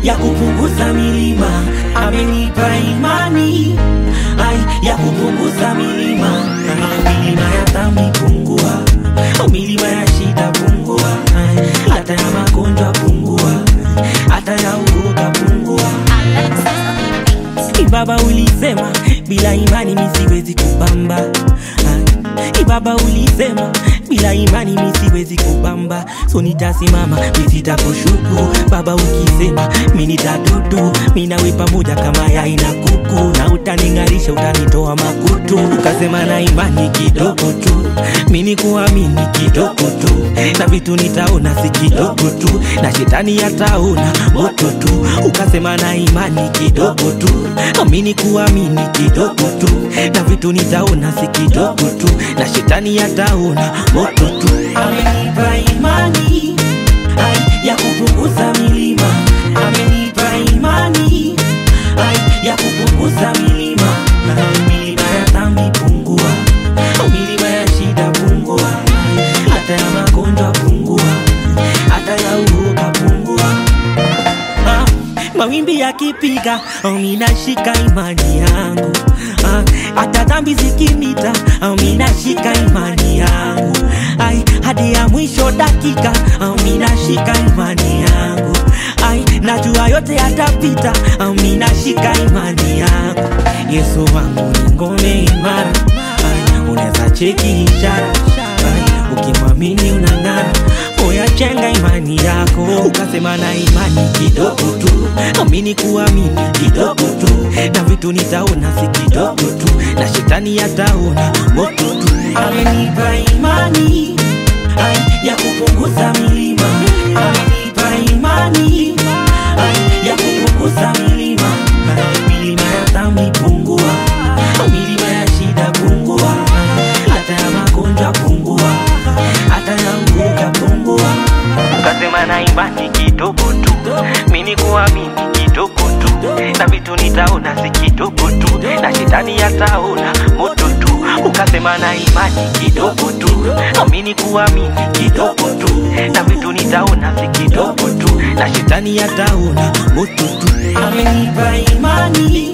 ya kupunguza milima, amenipa imani ya kupunguza milima. Milima ya dhambi pungua, milima ya shida pungua, hata ya magonjwa pungua, hata ya uoga pungua. Baba ulisema bila imani mimi siwezi kupamba. Baba ulisema bila imani mimi siwezi kupamba. So nitasimama mimi sitakushuku. Baba ukisema mimi nitadudu. Mimi nawe pamoja kama yai na kuku, na utaningarisha utanitoa makutu. Ukasema na imani kidogo tu, mimi kuamini kidogo tu, na vitu nitaona si kidogo tu, na shetani ataona moto tu. Ukasema na imani kidogo tu, mimi kuamini kidogo tu, na vitu nitaona si kidogo tu, na shetani ataona moto tu. Amenipa imani ya kupunguza milima, amenipa imani ya kupunguza milima. Milima ya dhambi pungua, milima ya shida pungua, hata ya magonjwa pungua, hata ya uoga pungua. Mawimbi yakipiga, mimi nashika imani yangu. Hata dhambi zikinita, mimi nashika imani yangu. Hadi ya mwisho dakika, mimi nashika imani yangu. Najua yote yatapita, mimi nashika imani yangu. Yesu wangu ni ngome imara, unaweza cheki ishara, ukimwamini unang'ara. Oya chenga imani yako. Ukasema na imani kidogo tu, mimi kuamini kidogo tu, na vitu nitaona si kidogo tu, na shetani ataona moto tu. Amenipa imani ya kupunguza milima, amenipa imani ya kupunguza milima. Milima ya dhambi pungua, milima ya shida pungua, hata ya magonjwa pungua, hata ya uoga pungua. Ukasema na imani kidogo tu, mimi kuamini kidogo tu, na vitu nitaona si kidogo tu, na shetani ataona moto tu. Ukasema na imani kidogo tu, mimi kuamini kidogo tu, na vitu nitaona si kidogo tu, na shetani ataona moto tu. Amenipa imani